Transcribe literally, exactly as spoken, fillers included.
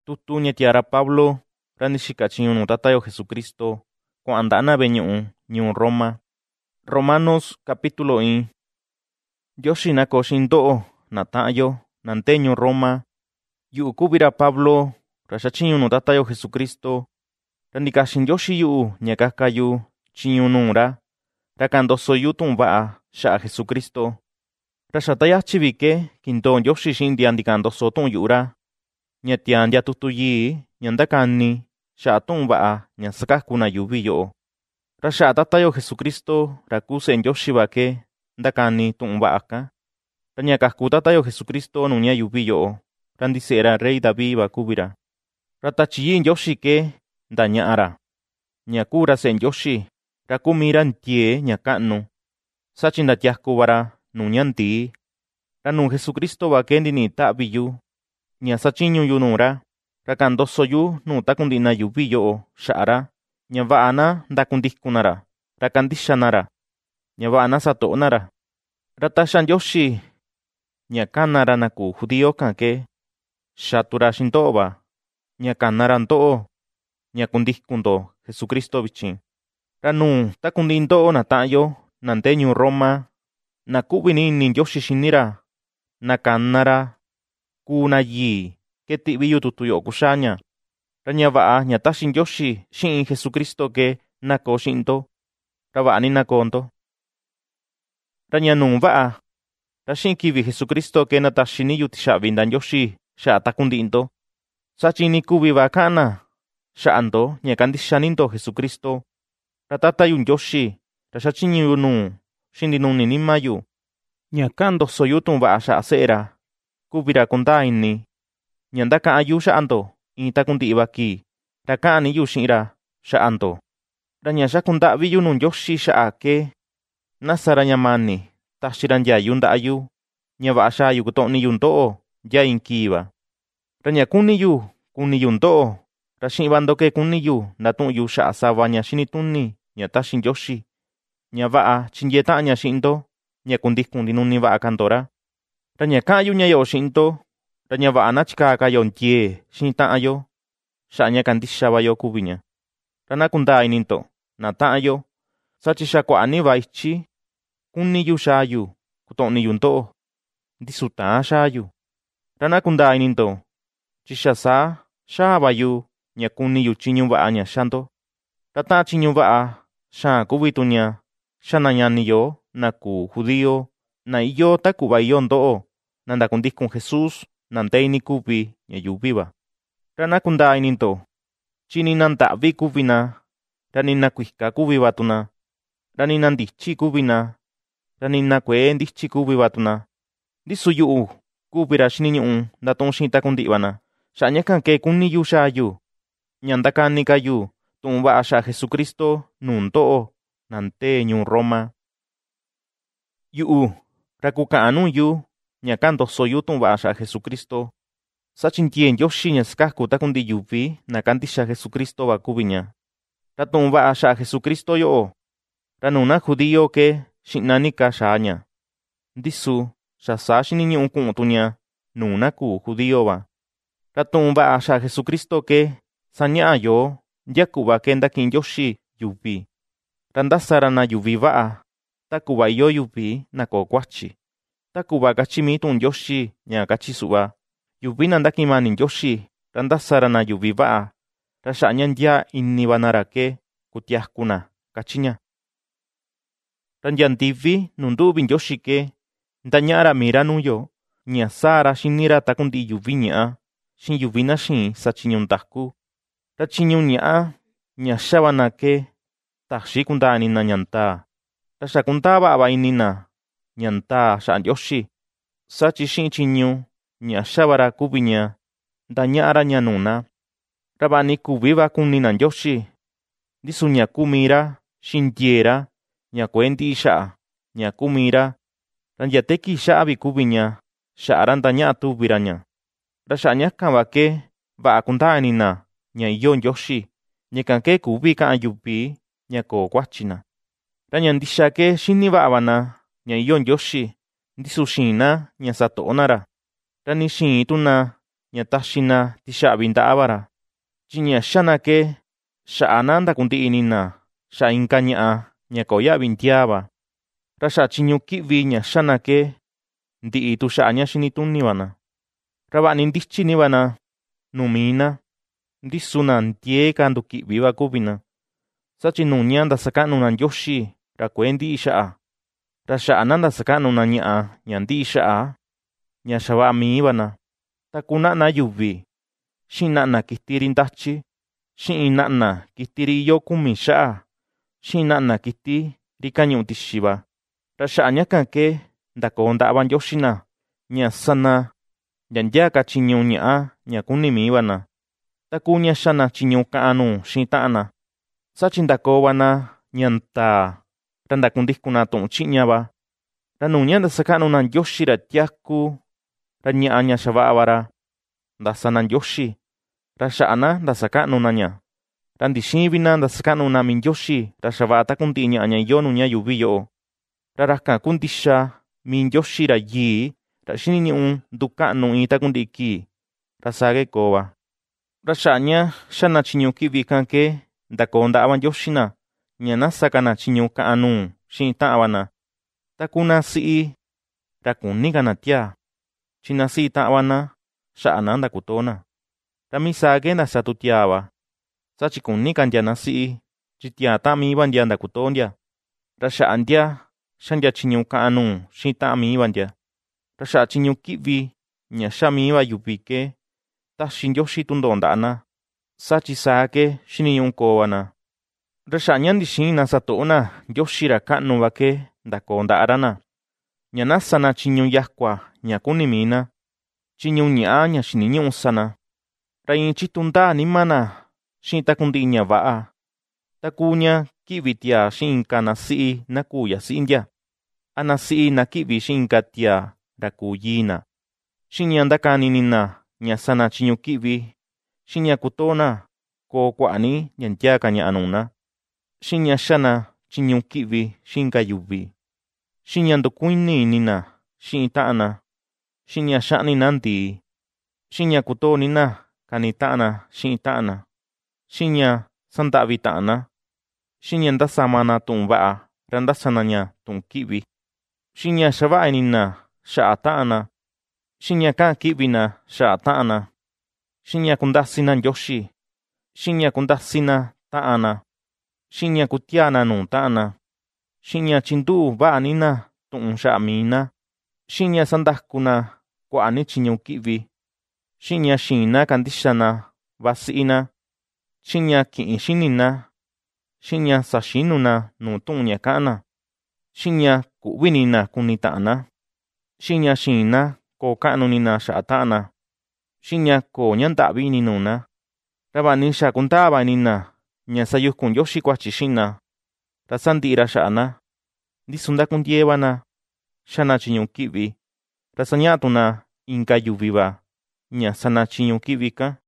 Tutu ña tiara Pablo ra ni xika chiñu nuu Tata yo Jesucristo kua'an nda'na ve'e ñu'u ñuu Roma. Romanos capítulo one. Ndioxi na koo xi'in ndo'o na ta'an yo na ndee ñuu Roma. Yu'u kuvi ra Pablo ra xachiñu nuu Tata yo Jesucristo, ra ndikaxin Ndioxi yu'u ña kaka yu chiñu nuu ra, ra ka'an ndoso yu tu'un va'a xa'a Jesucristo. Ra xa tayachi vi ke kindoo Ndioxi xi'in ntia ndika'an ndoso tu'un yu'u ra, ña tiaa ntia tutu yii ña ndakani xa'a tu'un va'a ña sakaku na yuvi yo'o. Ra xa'a Tata yo Jesucristo ra kuu Se'e Ndioxi va ke ndakani tu'un va'a kan. Ra ña kaku Tata yo Jesucristo nuu ña yuvi yo'o, ra ndise'e ra Rey David va kuvi ra. Ra Tachi Yii Ndioxi ke ndaña'a ra, ña kuu ra Se'e Ndioxi, ra kuu mii ra ntiee ña ka'nu, sachi ndatiaku va ra nuu ña ndii. Ra nuu Jesucristo va ke ndini'i ta'vi yu ña sachiñu yu nuu ra, ra ka'an ndoso yu nuu takundi'i na yuvi yo'o xa'a ra, ña va'a na ndakundikun na ra, ra kandixa na ra, ña va'a na sato'o na ra. Ra taxa Ndioxi ña kana ra na kuu judío kan ke xatu ra xiin ndo'o va, ña kana ra ndo'o ña kundikun ndo Jesucristo vichin. Ra nuu takundi'i ndo'o na ta'an yo na ndee ñuu Roma, na ku'vi ni ini Ndioxi xini ra, na kana ra kuu na yii ke ti'vi yu tutu yo'o kuxaa ña. Ra ña va'a ña taxi Ndioxi xi'in Jesucristo ke na koo xi'in ndo, ra va'a ni na koo ndo. Ra ña nuu va'a, ra xi'in kivi Jesucristo ke nataxi ni yu tixa'vi nda Ndioxi xa'a takundi'i ndo, sachi ni kuvi va ka'an na xa'a ndo ña kandixa ni ndo Jesucristo. Ra Tata yu Ndioxi ra xachiñu yu nuu xi'in ndinuni nima yu, ña ka'an ndoso yu tu'un va'a xa'a Se'e ra, kuvi ra kundaa ini ña ndaka'an yu xa'a ndo in takundi'i va kii, ra ka'an ni yu xi'in ra xa'a ndo. Ra ña xaku nda'vi yu nuu Ndioxi xa'a ke nasa ra ña mani taxi ra nyayu nda'a yu, ña va'a xaa yu kuto'ni yu ndo'o nya in kii va. Ra ña kuni yu kuni yu ndo'o, ra xi'in va ndo ke kuni yu ndatu'un yu xa'a sava ña xini tuni ña taxi Ndioxi, ña va'a tyindyee ta'an ña xi'in ndo ña kundikun ndinuni va'a ka ndo ra. Ra ña ka'an yu ña yo'o xi'in ndo, ra ña va'a na chikaa ka yo ntiee xi'in ta'an yo xa'a ña kandixa va yo kuvi ña. Ra na kundaa ini ndo na ta'an yo, sachi xa kua'a ni va ityi kuni yu xaa yu kuto'ni yu ndo'o, ndisu taan xaa yu. Ra na kundaa ini ndo chi xa saa xaa va yu ña kuni yu chiñu va'a ña xa ndo. Ra ta'an chiñu va'a xaan kuvi tu ña xa na ñani yo na kuu judío, na iyo ta ku'va iyo ndo'o na ndakundikun Jesús na ndee ini kuvi ña yuvi va. Ra na kundaa ini ndo chi nina nda'vi kuvi na, ra nina kuika kuvi va tu na, ra nina ndityi kuvi na, ra nina kuee ndityi kuvi va tu na. Ndisu yu'u kuvi ra xiniñu'u ndatu'un xi'in takundi'i va na, xa'a ñakan ke kuni yu xaa yu ña ndakani ka yu tu'un va'a xa'a Jesucristo nuu ndo'o na ndee ñuu Roma. Yu'u ra kuka'an nuu yu ña ka'an ndoso yu tu'un va'a xa'a Jesucristo, sachi ntiee Ndioxi ña sakaku takundi'i yuvi na kandixa Jesucristo va kuvi ña. Ra tu'un va'a xa'a Jesucristo yo'o, ra nuu na judío ke xi'na ni ka xaa ña, ndisu xa saa xiniñu'u ku'un tu ña nuu na kuu judío va. Ra tu'un va'a xa'a Jesucristo ke saña'a yo nya ku'va ke ndaki'in Ndioxi yuvi, ra ndasa ra na yuvi va'a ta ku'va iyo yuvi na koo kuachi. Ta ku'va kachi mii tu'un Ndioxi ña kachi su'va: yuvi na ndaki'in mani Ndioxi ra ndasa ra na yuvi va'a, ra xa'a ña ndyaa ini va na ra ke kutiaku na, kachi ña. Ra nya ndivi nu ndu'vi Ndioxi ke ndaña'a ra mii ra nuu yo ña saa ra xini ra takundi'i yuvi ña'a xi'in yuvi naxiin sachiñu ndaku. Ra chiñu ña'a ña xa va na ke taxi kundaa ini na ña ndaa, ra xa kundaa va'a va ini na ña ndaa xa'a Ndioxi, sachi xi'in chiñu ña xa va ra kuvi ña ndaña'a ra ña nuu na. Ra va'a ni kuvi va kuni na Ndioxi, ndisu ña kuu mii ra xi'in ntiee ra ña kuee ndi'i xa'a ña kuu mii ra, ra nya tekii xa'a vi kuvi ña xa'a ra ndaña'a tuvi ra ña. Ra xa'a ñakan va ke va'a kundaa ini na ña iyo Ndioxi, ñakan ke kuvi ka'an yuvi ña koo kuachi na. Ra ña ndixa ke xini va'a va na ña iyo Ndioxi, ndisu xiin na ña sato'o na ra, ra ni xiin tu na ña taxi na tixa'vi nda'a va ra, tyi ña xana ke xa'a na ndakundi'i ini na xa'a inka ña'a ña koo ya'vi ntiaa va, ra xa'a tyiñu ki'vi ña xana ke ndi'i tu xa'a ña xini tuni va na. Ra va'a ni ndityi ni va na nuu mii na, ndisu na ntiee ca nduki'vi va kuvi na, satyi nuña ndasaka'nu na Ndioxi ra kuee ndi'i xa'a, ra xa'a na ndasaka'nu na ña'a ña ndi'i xa'a ña xava'a mii va na, taku na'na yuvi, xi'in na'na kiti ri ndatyi, xi'in na'na kiti ri iyo kumi xa'a, xi'in na'na kiti ri kañu'u tixi va. Ra xa'a ñakan ke ndakoo nda'a va Ndioxi na ña sana nyanyaa ka tyiñu ña'a ña kuni mii va na, taku ña xana tyiñu ka'an nuu xi'in ta'an na, satyi ndakoo va na ña ntaa ra ndakundikun na tu'un chi'ña va. Ra nuña ndasaka'nu na Ndioxi ra tyaku, ra ña'a ña xava'a va ra, ndasa na Ndioxi, ra xa'a na ndasaka'nu na ña. Ra ndixiin vi na ndasaka'nu na mi Ndioxi ra xava'a taku ndi'i ña'a ña iyo nu ñayuvi yo'o. Ra rakan kuu ndixa mi Ndioxi ra yii, ra xini ñu'u nduka'nu in taku ndi'i kii, ra saa ke koo va. Ra xa'a ña xana tyiñu ki'vi kan ke ndakoo nda'a va Ndioxi na ña nasaka na tyiñu ka'an nuu xi'in ta'an va na, taku nasi'i ra kuni ka na tiaa, tyi nasi'i ta'an va na xa'a na ndakutoo na. Ra mi saa ke ndasa tu tiaa va, satyi kuni ka ntia nasi'i, tyi tiaa ta'an mii va ntia ndakutoo ntia. Ra xa'a ntia xa'ntia tyiñu ka'an nuu xi'in ta'an mii va ntia. Ra xa'a tyiñu ki'vi ña xa mii va yuvi ke taxi Ndioxi tundoo nda'a na, satyi saa ke xini ñu'u koo va na. Ra xa'a ña ndixiin na sato'o na Ndioxi ra ka'nu va ke ndakoo nda'a ra na, ña nasa na tyiñu yakua ña kuni mii na, tyiñu ña'a ña xini ñu'u sa na. Ra in tyitu ndaa anima na xi'in taku ndi'i ña va'a, taku ña ki'vi tiaa xi'in inka nasi'i na kuu yasi'i ntia, a nasi'i na ki'vi xi'in inka tiaa ra kuu yii na, xi'in ña ndakani ini na ña sa na tyiñu ki'vi, xi'in ña kutoo na koo kua'a ni nyantia ka ña'a nuu na, xi'in ña xa na tyiñu ki'vi xi'in inka yuvi, xi'in ña ndukuini ini na xi'in ta'an na, xi'in ña xa'ni na ndii, xi'in ña kutoo ni na kani ta'an na xi'in ta'an na, xi'in ña sanda'vi ta'an na, xi'in ña ndasama na tu'un va'a ra ndasa na ña tu'un ki'vi, xi'in ña xava'a ini na xa'a ta'an na, xi'in ña ka'an ki'vi na xa'a ta'an na, xi'in ña kundasi na Ndioxi, xi'in ña kundasi na ta'an na, xi'in ña kutiaa na nuu ta'an na, xi'in ña tyinduu va'a ni na tu'un xa'a mii na, xi'in ña sandaku na kua'a ni tyiñu ki'vi, xi'in ña xiin na kandixa na vasi'i na, xi'in ña ki'in xini na, xi'in ña saxinu na nuu tu'un ña ka'an na, xi'in ña ku'vi ni na kuni ta'an na, xi'in ña xiin na koo ka'nu ni na xa'a ta'an na, xi'in ña koo ña nda'vi ini nuu na. Ra va'a ni xa kundaa va ini na ña sayukun Ndioxi kuatyi xi'in na, ra sandi'i ra xa'a na, ndisu ndakundiee va na xa na tyiñu ki'vi, ra saña'a tu na inka yuvi va ña sa na tyiñu ki'vi kan.